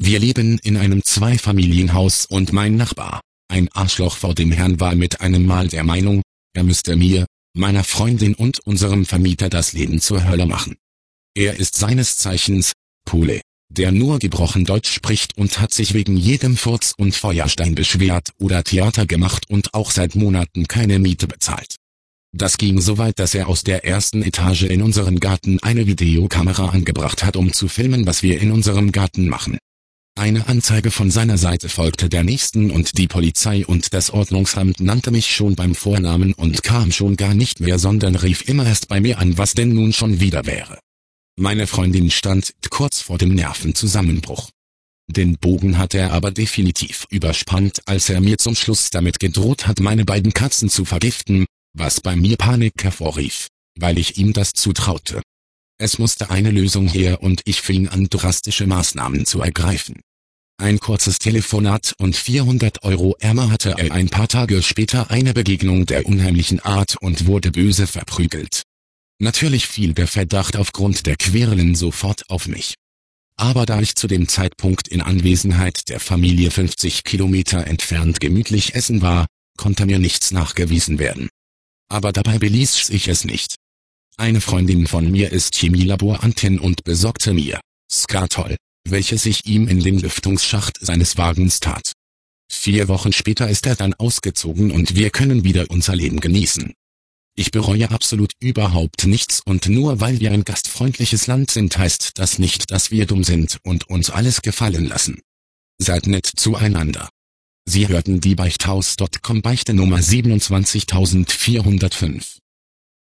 Wir leben in einem Zweifamilienhaus und mein Nachbar, ein Arschloch vor dem Herrn, war mit einem Mal der Meinung, er müsste mir, meiner Freundin und unserem Vermieter das Leben zur Hölle machen. Er ist seines Zeichens Pole, der nur gebrochen Deutsch spricht und hat sich wegen jedem Furz und Feuerstein beschwert oder Theater gemacht und auch seit Monaten keine Miete bezahlt. Das ging so weit, dass er aus der ersten Etage in unseren Garten eine Videokamera angebracht hat, um zu filmen, was wir in unserem Garten machen. Eine Anzeige von seiner Seite folgte der nächsten und die Polizei und das Ordnungsamt nannte mich schon beim Vornamen und kam schon gar nicht mehr, sondern rief immer erst bei mir an, was denn nun schon wieder wäre. Meine Freundin stand kurz vor dem Nervenzusammenbruch. Den Bogen hat er aber definitiv überspannt, als er mir zum Schluss damit gedroht hat, meine beiden Katzen zu vergiften, was bei mir Panik hervorrief, weil ich ihm das zutraute. Es musste eine Lösung her und ich fing an, drastische Maßnahmen zu ergreifen. Ein kurzes Telefonat und 400 € ärmer hatte er ein paar Tage später eine Begegnung der unheimlichen Art und wurde böse verprügelt. Natürlich fiel der Verdacht aufgrund der Querelen sofort auf mich. Aber da ich zu dem Zeitpunkt in Anwesenheit der Familie 50 Kilometer entfernt gemütlich essen war, konnte mir nichts nachgewiesen werden. Aber dabei beließ sich es nicht. Eine Freundin von mir ist Chemielaborantin und besorgte mir Skatol, welches ich ihm in den Lüftungsschacht seines Wagens tat. 4 Wochen später ist er dann ausgezogen und wir können wieder unser Leben genießen. Ich bereue absolut überhaupt nichts und nur weil wir ein gastfreundliches Land sind, heißt das nicht, dass wir dumm sind und uns alles gefallen lassen. Seid nett zueinander. Sie hörten die Beichthaus.com Beichte Nummer 27405.